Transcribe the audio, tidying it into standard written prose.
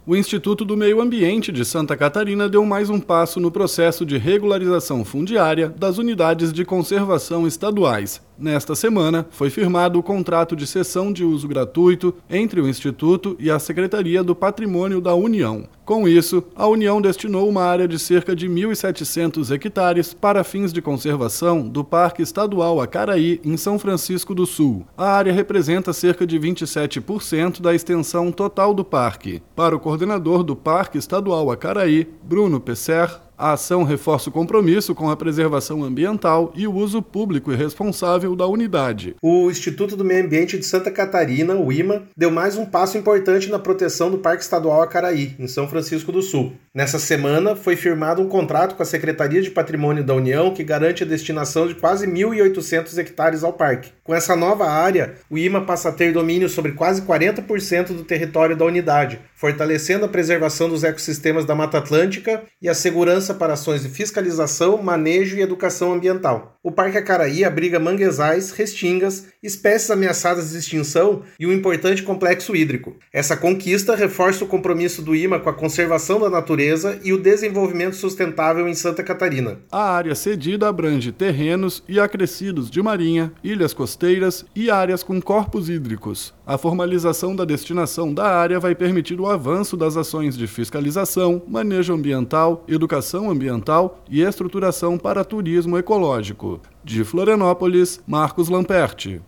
O Instituto do Meio Ambiente de Santa Catarina deu mais um passo no processo de regularização fundiária das unidades de conservação estaduais. Nesta semana, foi firmado o contrato de cessão de uso gratuito entre o Instituto e a Secretaria do Patrimônio da União. Com isso, a União destinou uma área de cerca de 1.700 hectares para fins de conservação do Parque Estadual Acaraí, em São Francisco do Sul. A área representa cerca de 27% da extensão total do parque. Para o coordenador do Parque Estadual Acaraí, Bruno Pesser, a ação reforça o compromisso com a preservação ambiental e o uso público e responsável da unidade. O Instituto do Meio Ambiente de Santa Catarina, o IMA, deu mais um passo importante na proteção do Parque Estadual Acaraí, em São Francisco do Sul. Nessa semana, foi firmado um contrato com a Secretaria de Patrimônio da União que garante a destinação de quase 1.800 hectares ao parque. Com essa nova área, o IMA passa a ter domínio sobre quase 40% do território da unidade, fortalecendo a preservação dos ecossistemas da Mata Atlântica e a segurança para ações de fiscalização, manejo e educação ambiental. O Parque Acaraí abriga manguezais, restingas, espécies ameaçadas de extinção e um importante complexo hídrico. Essa conquista reforça o compromisso do IMA com a conservação da natureza e o desenvolvimento sustentável em Santa Catarina. A área cedida abrange terrenos e acrescidos de marinha, ilhas costeiras e áreas com corpos hídricos. A formalização da destinação da área vai permitir o avanço das ações de fiscalização, manejo ambiental, educação ambiental e estruturação para turismo ecológico. De Florianópolis, Marcos Lamperti.